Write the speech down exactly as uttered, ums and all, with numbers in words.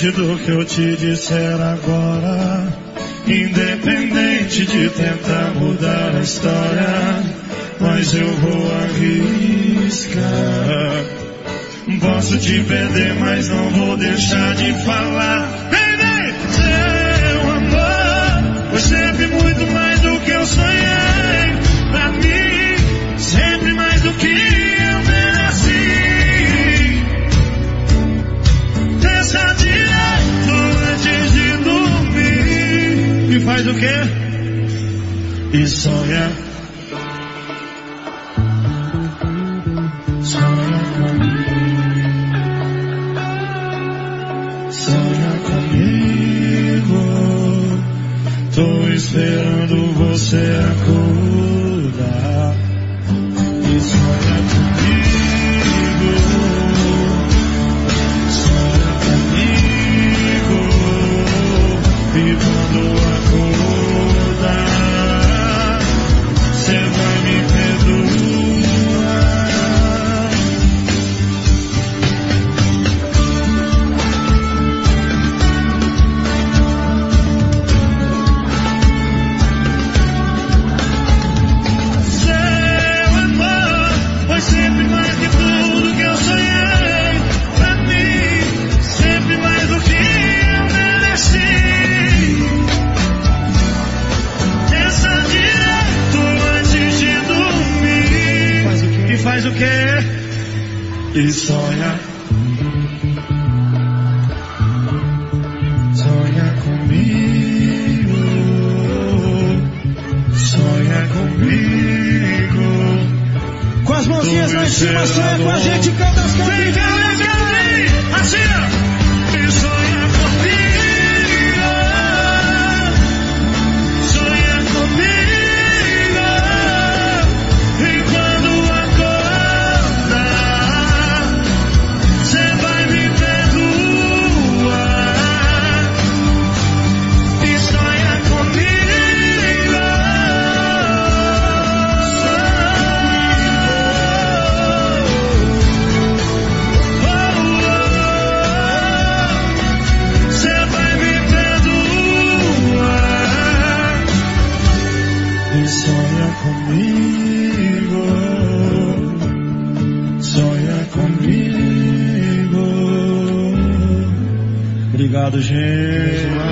Independente do que eu te disser agora, independente de tentar mudar a história, mas eu vou arriscar. Posso te perder, mas não vou deixar de falar. Vem, vem! Seu amor foi sempre muito mais do que eu sonhei. Pra mim, sempre mais do que eu mereci. Pensa direito antes de dormir. E faz o quê? E sonha. Sonha comigo. Sonha comigo. Tô esperando você acordar. E sonha comigo. Sonha comigo. E quando acordar, cê vai me perdoar. Sempre mais que tudo que eu sonhei. Pra mim, sempre mais do que eu mereci. Pensa direito antes de dormir. Faz o quê? E faz o quê? E sonha. Sonha comigo. Sonha comigo. Com as mãozinhas lá em cima, sonha com a gente, canta as canções. Vem, vem, vem, assim, ó. E sonha comigo. Sonha comigo. E quando acordar, cê vai me perdoar. E sonha comigo. Sonha comigo, sonha comigo. Obrigado, gente.